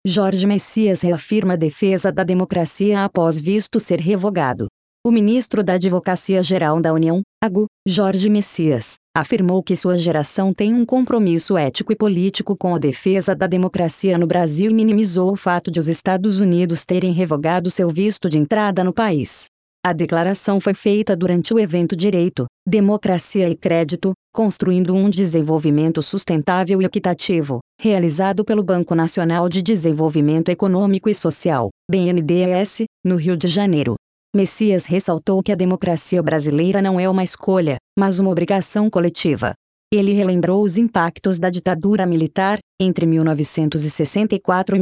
Jorge Messias reafirma a defesa da democracia após visto ser revogado. O ministro da Advocacia-Geral da União, AGU, Jorge Messias, afirmou que sua geração tem um compromisso ético e político com a defesa da democracia no Brasil e minimizou o fato de os Estados Unidos terem revogado seu visto de entrada no país. A declaração foi feita durante o evento Direito, Democracia e Crédito, Construindo um Desenvolvimento Sustentável e Equitativo, realizado pelo Banco Nacional de Desenvolvimento Econômico e Social, BNDES, no Rio de Janeiro. Messias ressaltou que a democracia brasileira não é uma escolha, mas uma obrigação coletiva. Ele relembrou os impactos da ditadura militar, entre 1964 e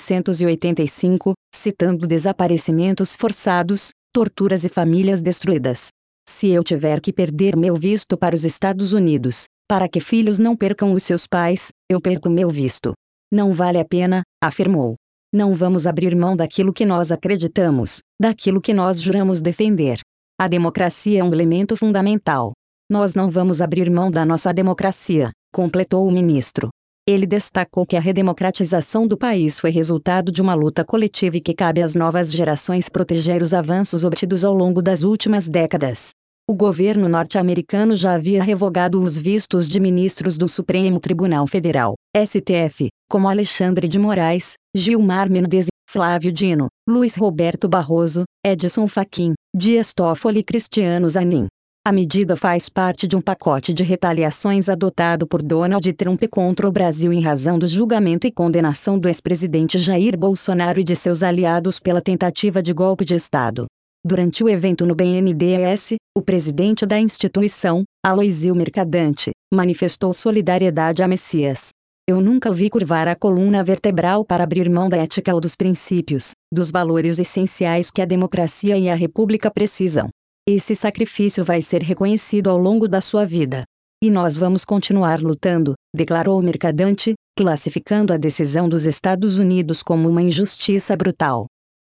1985, citando desaparecimentos forçados, torturas e famílias destruídas. Se eu tiver que perder meu visto para os Estados Unidos, para que filhos não percam os seus pais, eu perco meu visto. Não vale a pena, afirmou. Não vamos abrir mão daquilo que nós acreditamos, daquilo que nós juramos defender. A democracia é um elemento fundamental. Nós não vamos abrir mão da nossa democracia, completou o ministro. Ele destacou que a redemocratização do país foi resultado de uma luta coletiva e que cabe às novas gerações proteger os avanços obtidos ao longo das últimas décadas. O governo norte-americano já havia revogado os vistos de ministros do Supremo Tribunal Federal, STF, como Alexandre de Moraes, Gilmar Mendes, Flávio Dino, Luiz Roberto Barroso, Edson Fachin, Dias Toffoli e Cristiano Zanin. A medida faz parte de um pacote de retaliações adotado por Donald Trump contra o Brasil em razão do julgamento e condenação do ex-presidente Jair Bolsonaro e de seus aliados pela tentativa de golpe de Estado. Durante o evento no BNDES, o presidente da instituição, Aloysio Mercadante, manifestou solidariedade a Messias. Eu nunca vi curvar a coluna vertebral para abrir mão da ética ou dos princípios, dos valores essenciais que a democracia e a república precisam. Esse sacrifício vai ser reconhecido ao longo da sua vida. E nós vamos continuar lutando, declarou Mercadante, classificando a decisão dos Estados Unidos como uma injustiça brutal.